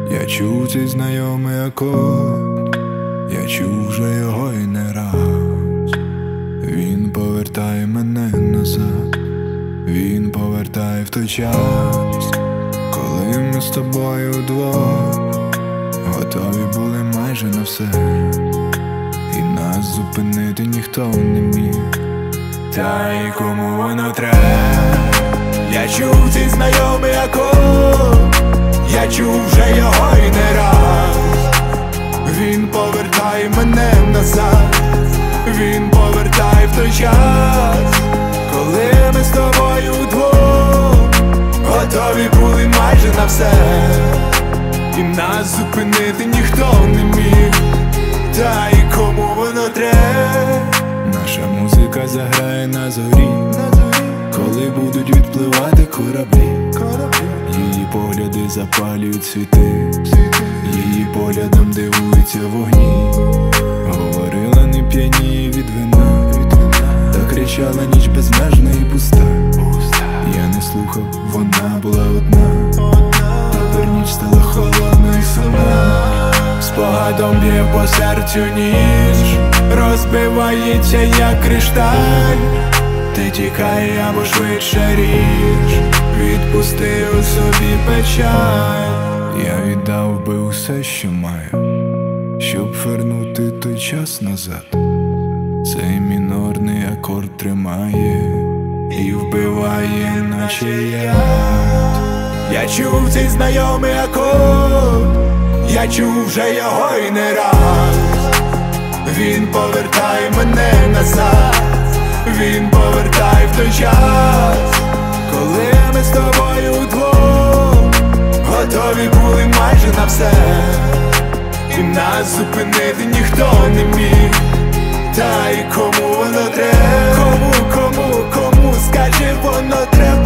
Я чув цей знайомий акорд, я чув вже його і не раз. Він повертає мене назад, він повертає в той час, коли ми з тобою вдвох готові були майже на все, і нас зупинити ніхто не міг. Та й кому воно треба? Я чув цей знайомий акорд, я чув вже його і не раз. Він повертає мене назад, він повертає в той час, коли ми з тобою вдвох готові були майже на все, і нас зупинити ніхто не міг. Та й кому воно треба? Наша музика заграє на зорі, коли будуть відпливати кораблі. Її погляди запалюють світи, її поглядом дивуються вогні. Говорила не п'яніє від вина, та кричала ніч безмежна і пуста. Я не слухав, вона була одна, тепер ніч стала холодна і сумна. Спогадом б'є по серцю ніч, розбивається як кришталь. Ти тікай або швидше ріж, відпусти у собі печаль. Я віддав би усе, що маю, щоб вернути той час назад. Цей мінорний акорд тримає і вбиває, наче яд. Я чув цей знайомий акорд, я чув вже його і не раз. Він повертає мене назад, він повертає в той час, коли ми з тобою вдвох готові були майже на все, і нас зупинити ніхто не міг. Та й кому воно треба? Кому скажи, воно треба?